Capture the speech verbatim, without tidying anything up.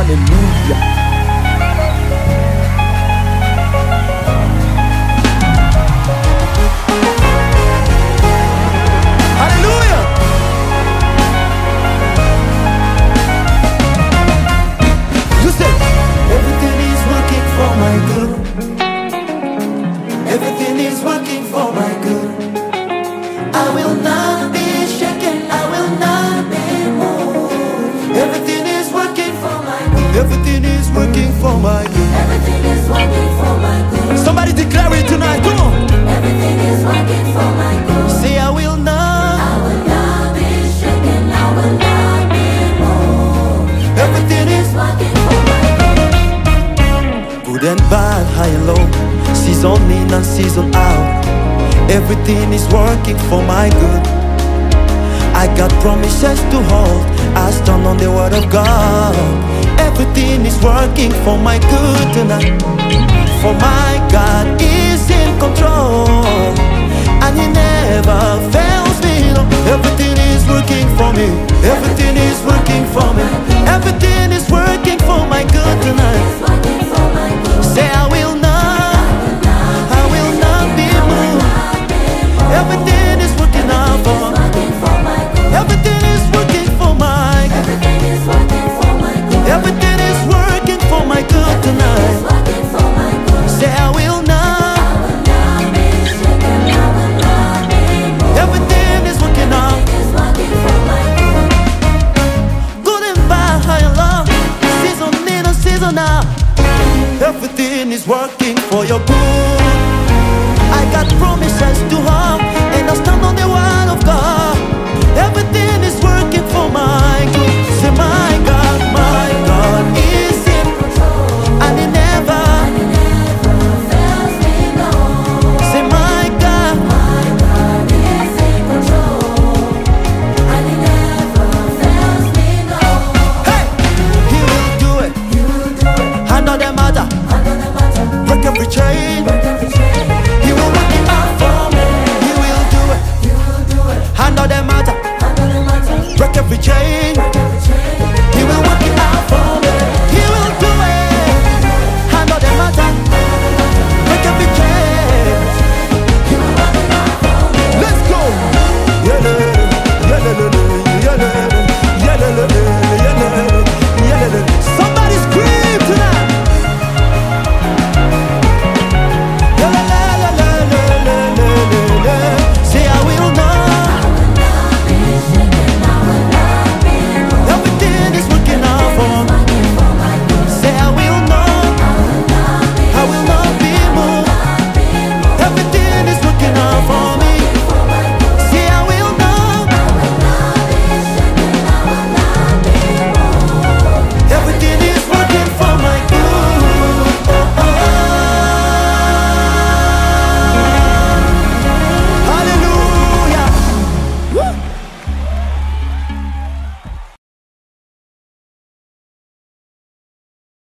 Hallelujah. Hallelujah. You said everything is working for my good. Everything is working for my good. I will not be shaken, I will not be moved. Everything is working for my good. Everything is working for my good. Everything is working for my good. Somebody declare it tonight, come on. Everything is working for my good. Say I will not. I will not be shaken, I will not be moved. Everything is Working for my good. good and bad, high and low, season in and season out. Everything is working for my good. I got promises to hold. I stand on the word of God. Everything is working for my good tonight. For my God is in control, and He never fails me. No. Everything is working for me. Everything is working for me. Everything is working for my good tonight. It's working for my good. Say I will not, I will not be moved. Everything is working out for my. Working for my good. Everything is working for my. Everything is working for my good. Everything is working for my good It's tonight. working for my good. Say I will not. I will not be shaken, I will not be moved. Everything is working out. It's working for my good. Good and bad, high and low, season in and season out. Everything is working for your good. I got promises to hold.